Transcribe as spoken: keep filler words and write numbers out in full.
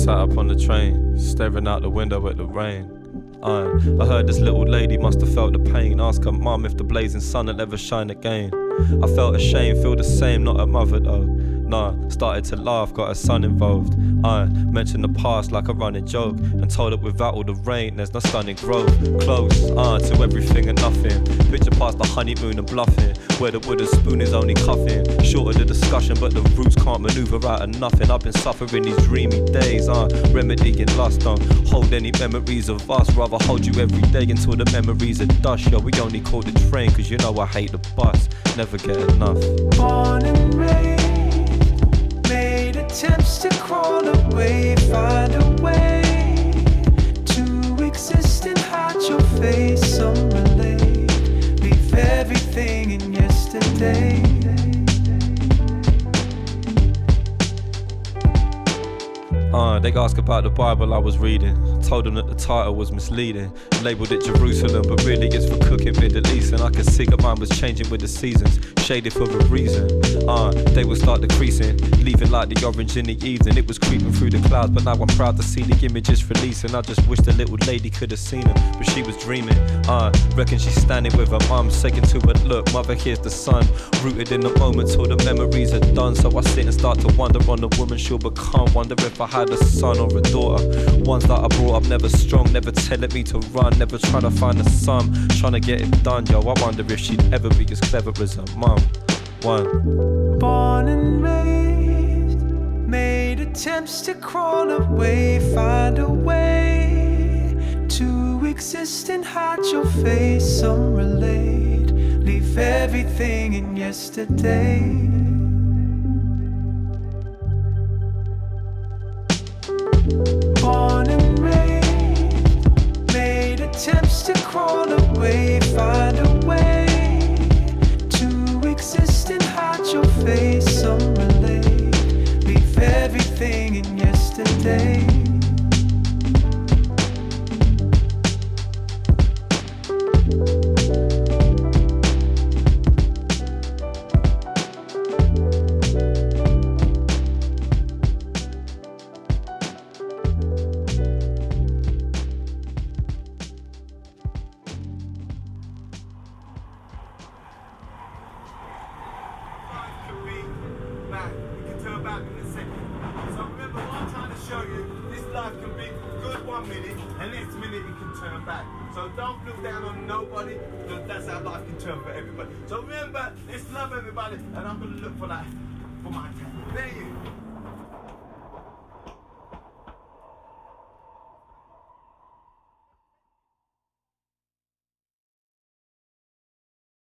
sat up on the train, staring out the window at the rain. I, I heard this little lady must have felt the pain. Ask her mum if the blazing sun will ever shine again. I felt ashamed, feel the same, not her mother though. Nah, started to laugh, got her son involved. I mentioned the past like a running joke, and told her without all the rain there's no stunning growth. Close, uh, to everything and nothing. Picture past the honeymoon and bluffing, where the wooden spoon is only cuffing. Short of the discussion, but the roots can't maneuver out of nothing. I've been suffering these dreamy days, uh, remedying lust. Don't hold any memories of us, rather hold you every day until the memories are dust. Yo, we only caught the train, cause you know I hate the bus. Never get enough. Born and raised, made attempts to crawl away, find a way to exist and hide your face. Some relate, leave everything in yesterday. Uh, they ask about the Bible I was reading. Told them that the title was misleading. Labelled it Jerusalem, but really it's for cooking Middle East. And I could see that mine was changing with the seasons, shaded for a reason. Uh, they would start decreasing, leaving like the orange in the evening. It was creeping through the clouds, but now I'm proud to see the images releasing. I just wish the little lady could have seen them, but she was dreaming. Uh, reckon she's standing with her mum, saying to her, look, mother, here's the sun. Rooted in the moment till the memories are done. So I sit and start to wonder on the woman she'll become. Wonder if I had a son or a daughter, ones that I brought up never strong, never telling me to run, never trying to find a sum, trying to get it done. Yo, I wonder if she'd ever be as clever as her mum. One. Born and raised, made attempts to crawl away, find a way to exist and hide your face. Some relate, leave everything in yesterday. Born and raised, made attempts to crawl away, find a way to exist and hide your face. Some relate, leave everything in yesterday. So don't look down on nobody, because that's how life can turn for everybody. So remember, let's love everybody, and I'm going to look for that for my town.